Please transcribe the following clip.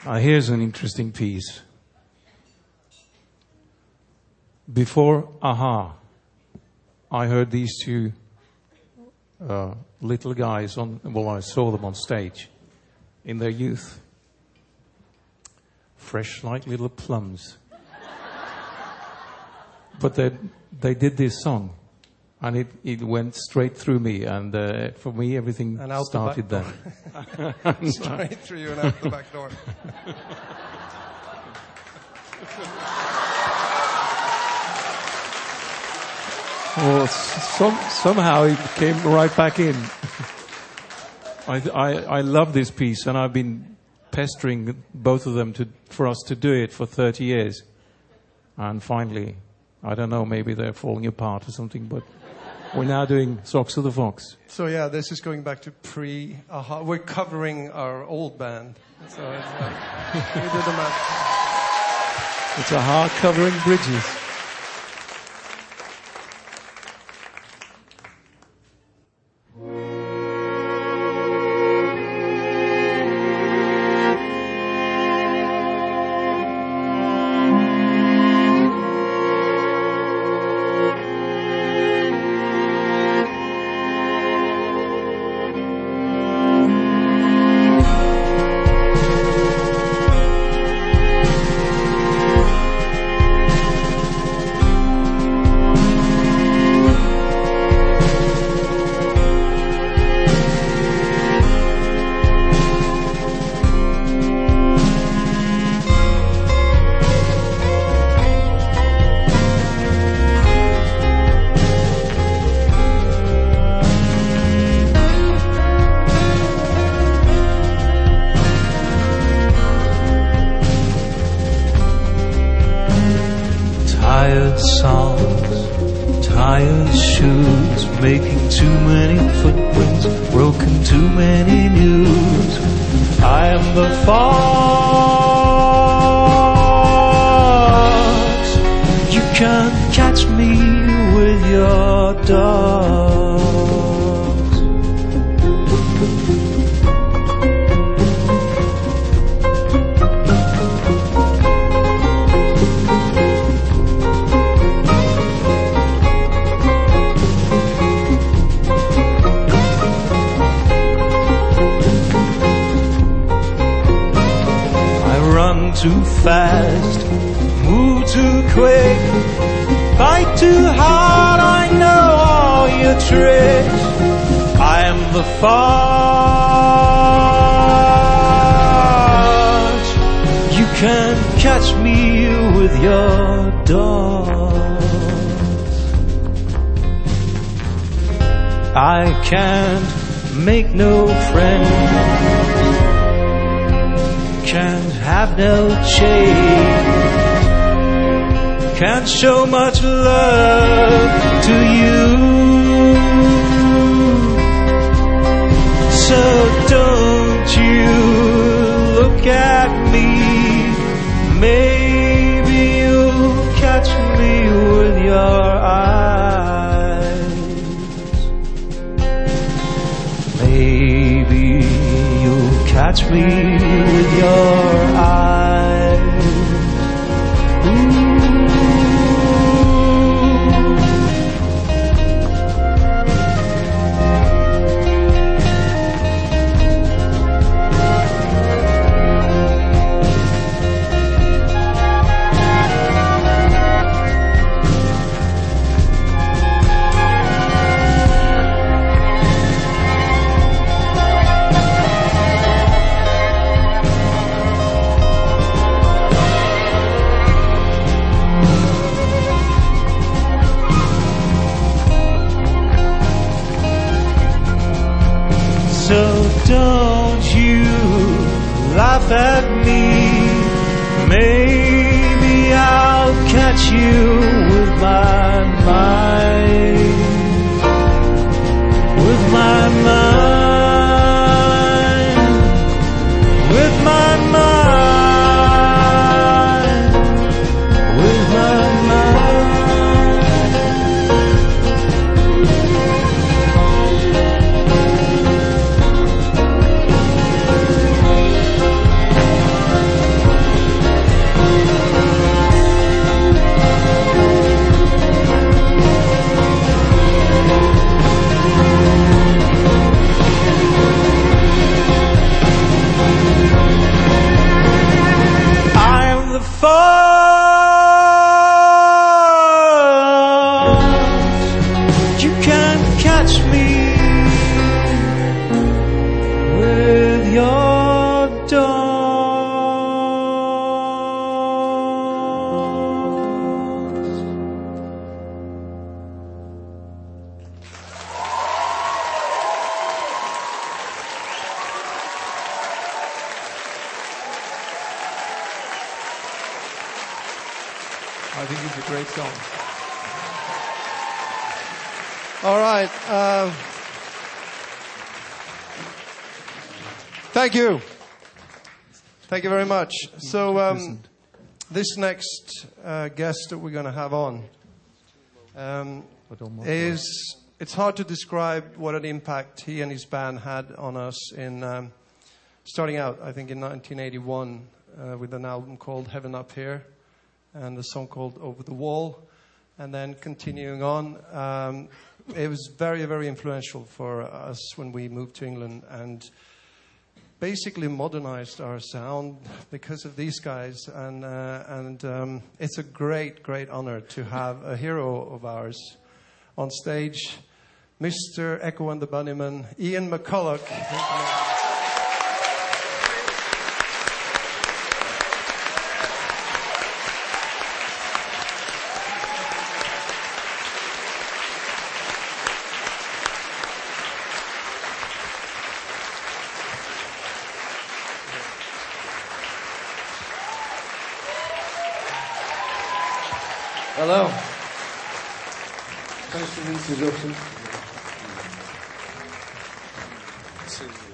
Here's an interesting piece. Before Aha, I heard these two little guys I saw them on stage in their youth. Fresh like little plums. But they did this song, and it went straight through me, and for me everything started then. Straight through you and out the back door. Well, somehow it came right back in. I love this piece, and I've been pestering both of them for us to do it for 30 years. And finally, I don't know, maybe they're falling apart or something, but we're now doing Socks of the Fox. So yeah, this is going back to pre-Aha. We're covering our old band. So it's like, we did the math. It's Aha covering Bridges. Too fast, move too quick, fight too hard, I know all your tricks. I am the fox. You can catch me with your dogs. I can't make no friends, can't have no change, can't show much love to you. So don't you look at me, maybe you'll catch me with your eyes. Maybe you'll catch me with your eyes. Ooh. So don't you laugh at me, maybe I'll catch you with my mind, with my mind, with my mind, with my mind. I think it's a great song. All right. Thank you. Thank you very much. So this next guest that we're going to have on is, it's hard to describe what an impact he and his band had on us in starting out, I think, in 1981 with an album called Heaven Up Here and a song called Over the Wall, and then continuing on. It was very, very influential for us when we moved to England and basically modernized our sound because of these guys. And it's a great, great honor to have a hero of ours on stage, Mr. Echo and the Bunnymen, Ian McCulloch. Hello. Thanks for the introduction.